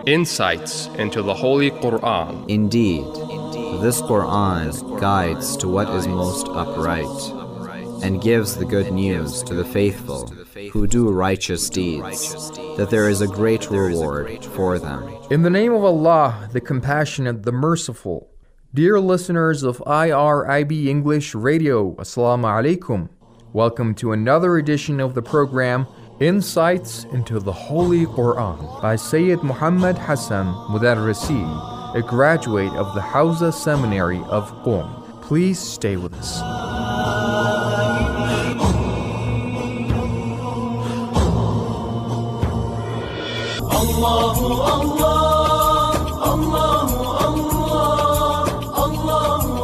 Insights into the Holy Quran. Indeed, this Quran guides to what is most upright, and gives the good news to the faithful who do righteous deeds, that there is a great reward for them. In the name of Allah, the Compassionate, the Merciful. Dear listeners of IRIB English Radio, Assalamu alaikum. Welcome to another edition of the program, Insights into the Holy Quran, by Sayyid Muhammad Hassan Mudarrisi, a graduate of the Hawza Seminary of Qom. Please stay with us. Allahu Allah, Allahu Allah, Allahu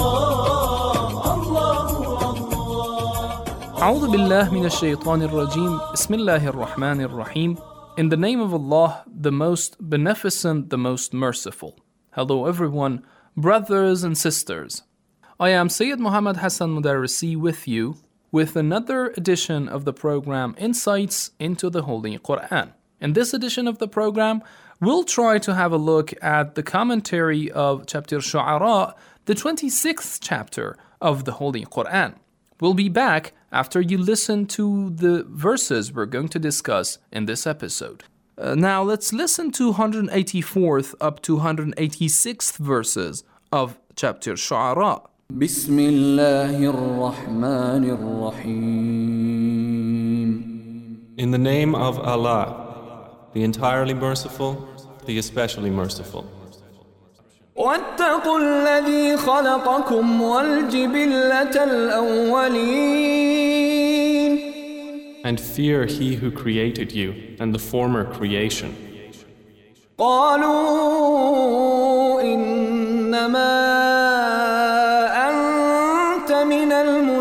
Allah, Allahu Allah. A'udhu billah minash shaitanir rajim. Bismillahir rahmanir rahim. In the name of Allah, the most beneficent, the most merciful. Hello everyone, brothers and sisters. I am Sayyid Muhammad Hassan Mudarrisi with you with another edition of the program Insights into the Holy Quran. In this edition of the program, we'll try to have a look at the commentary of chapter Shu'ara, the 26th chapter of the Holy Quran. We'll be back after you listen to the verses we're going to discuss in this episode. Now let's listen to 184th up to 186th verses of chapter Shu'ara. Bismillahir Rahmanir Rahim. In the name of Allah, the entirely merciful, the especially merciful. واتقوا الذي خلقكم والجبلة الأولين. And fear he who created you and the former creation. قالوا إنما أنت من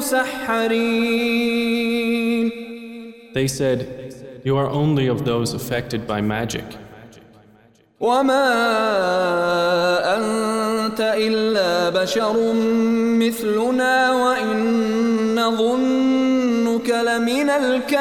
المسحرين. They said, you are only of those affected by magic. وما أنت إلا بشر مثلنا وإن نظنك لمن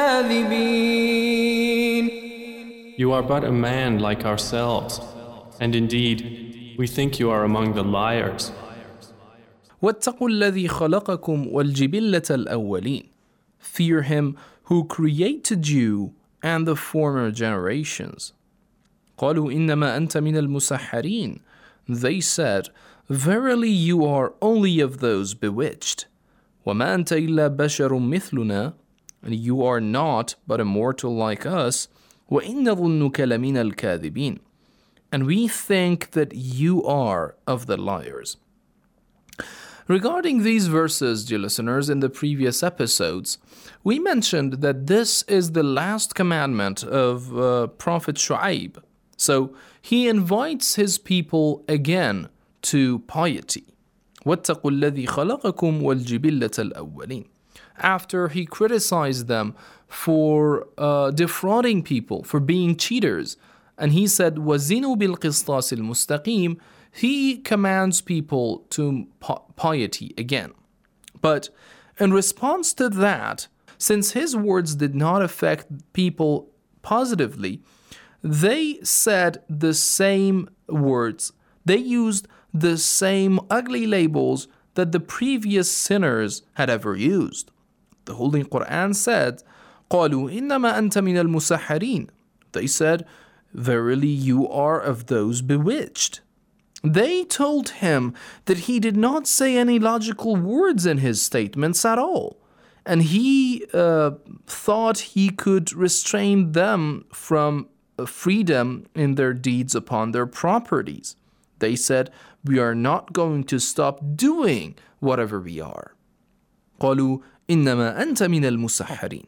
الكاذبين. You are but a man like ourselves, and indeed, we think you are among the liars. واتقوا الذي خلقكم والجبلة الأولين. Fear him who created you and the former generations. قالوا إنما أنت من المسحرين. They said, verily you are only of those bewitched. وما أنت إلا بشر مثلنا. And you are not but a mortal like us. وإن نظنك لمن الكاذبين. And we think that you are of the liars. Regarding these verses, dear listeners, in the previous episodes, we mentioned that this is the last commandment of Prophet Shu'aib. So he invites his people again to piety. وَاتَّقُوا الَّذِي خَلَقَكُمْ وَالْجِبِلَّةَ الْأَوَّلِينَ. After he criticized them for defrauding people, for being cheaters, and he said, وَزِنُوا بِالْقِسْطَاسِ الْمُسْتَقِيمِ, he commands people to piety again. But in response to that, since his words did not affect people positively, they said the same words. They used the same ugly labels that the previous sinners had ever used. The Holy Quran said, قَالُوا إِنَّمَا أَنْتَ مِنَ الْمُسَحَّرِينَ. They said, verily you are of those bewitched. They told him that he did not say any logical words in his statements at all. And he thought he could restrain them from freedom in their deeds upon their properties. They said, we are not going to stop doing whatever we are. قالوا إنما أنت من المسحرين.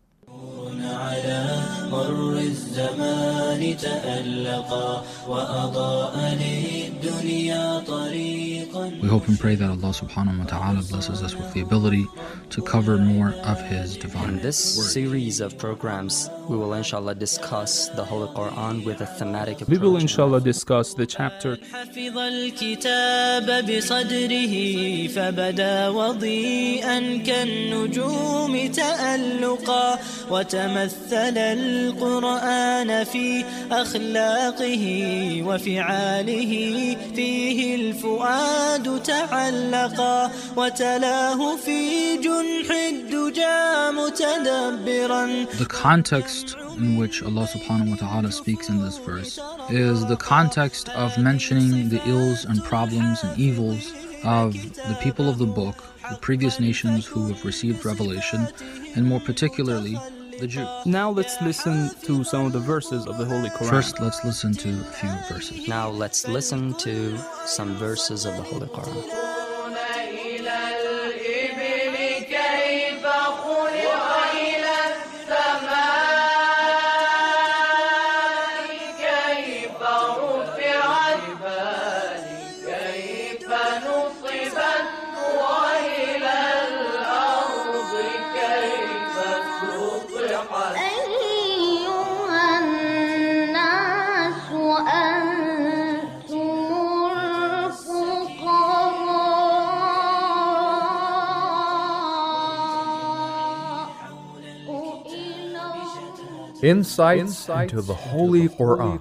We hope and pray that Allah subhanahu wa ta'ala blesses us with the ability to cover more of His divine In this word. series of programs, We will inshallah discuss the Holy Quran with a thematic approach. We will inshallah discuss the chapter. حفظ الكتاب بصدره فبدا وضيئا كالنجوم تألقا وتمثل القرآن في أخلاقه وفعاله فيه الفؤاد تعلقا وتلاه في جنح الدجى متدبرا. The context in which Allah subhanahu wa ta'ala speaks in this verse is the context of mentioning the ills and problems and evils of the people of the book, the previous nations who have received revelation, and more particularly the Jews. Now let's listen to some of the verses of the Holy Quran. First, let's listen to a few verses. Now let's listen to some verses of the Holy Quran. Insights into the Holy Quran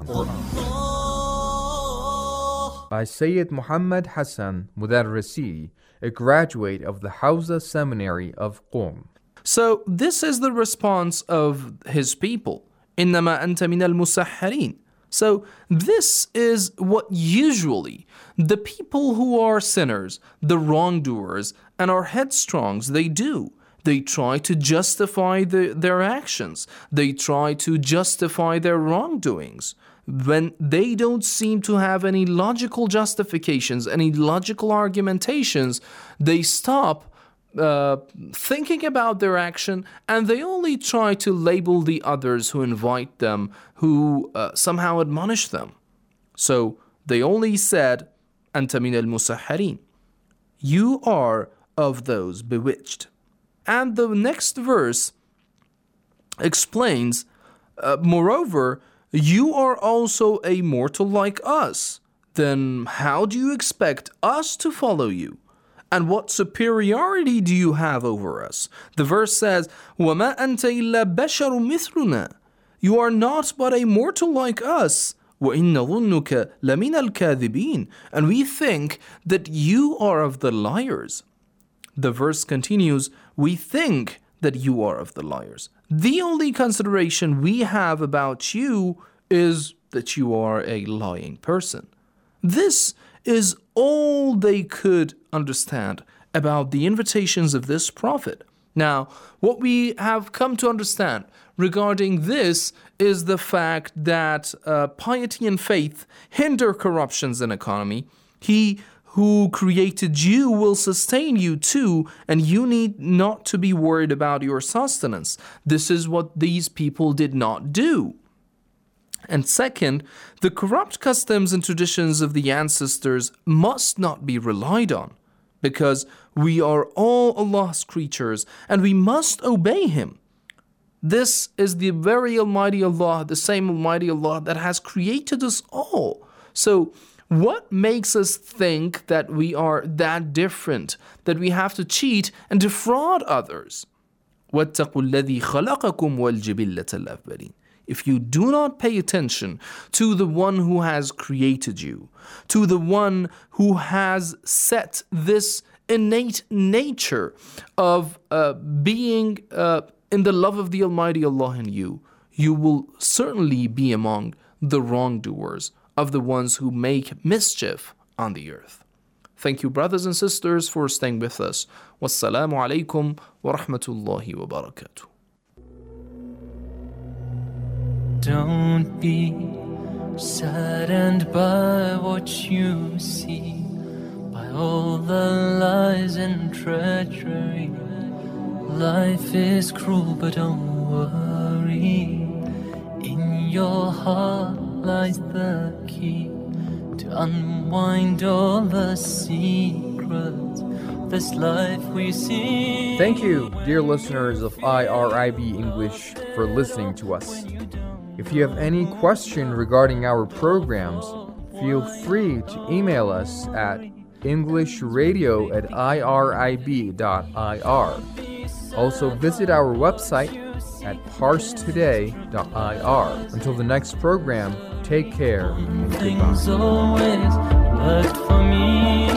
by Sayyid Muhammad Hassan Mudarrisi, a graduate of the Hawza Seminary of Qom. So this is the response of his people. إِنَّمَا أَنْتَ مِنَ الْمُسَحَّرِينَ. So this is what usually the people who are sinners, the wrongdoers, and are headstrongs, they do. They try to justify their actions. They try to justify their wrongdoings. When they don't seem to have any logical justifications, any logical argumentations, they stop thinking about their action, and they only try to label the others who invite them, who somehow admonish them. So they only said, أَنْتَ مِنَ الْمُسَحَّرِينَ. You are of those bewitched. And the next verse explains, moreover, you are also a mortal like us. Then how do you expect us to follow you? And what superiority do you have over us? The verse says, وَمَا أَنْتَ إِلَّا بَشَرٌ مِثْلُنَا. You are not but a mortal like us. وَإِنَّ ظُنُّكَ لَمِنَ الْكَاذِبِينَ. And we think that you are of the liars. The verse continues, we think that you are of the liars. The only consideration we have about you is that you are a lying person. This is all they could understand about the invitations of this prophet. Now, what we have come to understand regarding this is the fact that piety and faith hinder corruptions in economy. He who created you will sustain you too, and you need not to be worried about your sustenance. This is what these people did not do. And second, the corrupt customs and traditions of the ancestors must not be relied on, because we are all Allah's creatures and we must obey Him. This is the very Almighty Allah, the same Almighty Allah that has created us all. So, what makes us think that we are that different, that we have to cheat and defraud others? وَاتَّقُوا الَّذِي خَلَقَكُمْ وَالْجِبِلَّةَ الْأَوَّلِينَ. If you do not pay attention to the one who has created you, to the one who has set this innate nature of being in the love of the Almighty Allah in you, you will certainly be among the wrongdoers, of the ones who make mischief on the earth. Thank you, brothers and sisters, for staying with us. Wassalamu alaikum wa rahmatullahi wa barakatuh. Don't be saddened by what you see, by all the lies and treachery. Life is cruel, but don't worry. In your heart lies the key to unwind all the secrets this life we see. Thank you, dear listeners of IRIB English, for listening to us. If you have any question regarding our programs, feel free to email us at englishradio@irib.ir. Also visit our website at parstoday.ir. Until the next program, take care and goodbye. Things always worked for me.